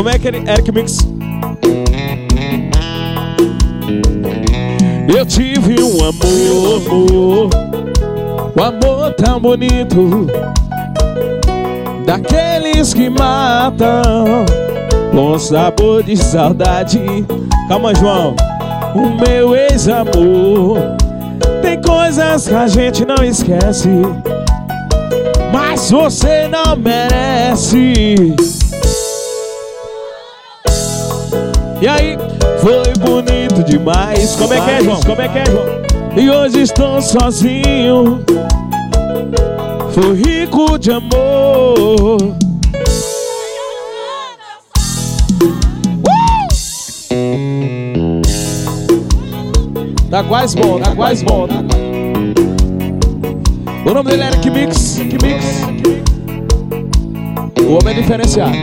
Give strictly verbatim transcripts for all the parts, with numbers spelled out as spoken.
Como é que ele... Eric Mix. Eu tive um amor, amor, um amor tão bonito, daqueles que matam com sabor de saudade. Calma, João. O meu ex-amor tem coisas que a gente não esquece, mas você não merece. E aí, foi bonito demais. Como é que é, João? Como é que é, João? E hoje estou sozinho. Foi rico de amor. Uh! Tá quase bom, tá quase bom, tá? O nome dele era Eric Mix. Eric Mix. O homem é diferenciado.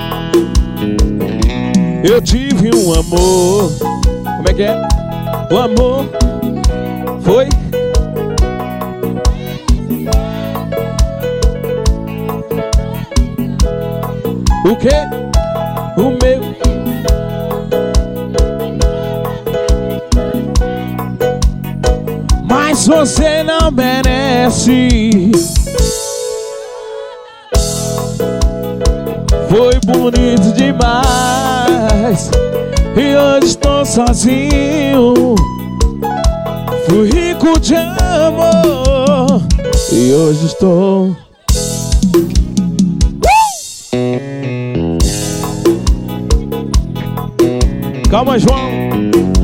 Eu tive um amor. Como é que é? O amor foi. O quê? O meu. Mas você não merece. Foi bonito demais. E hoje estou sozinho. Fui rico de amor. E hoje estou. uh! Calma, João.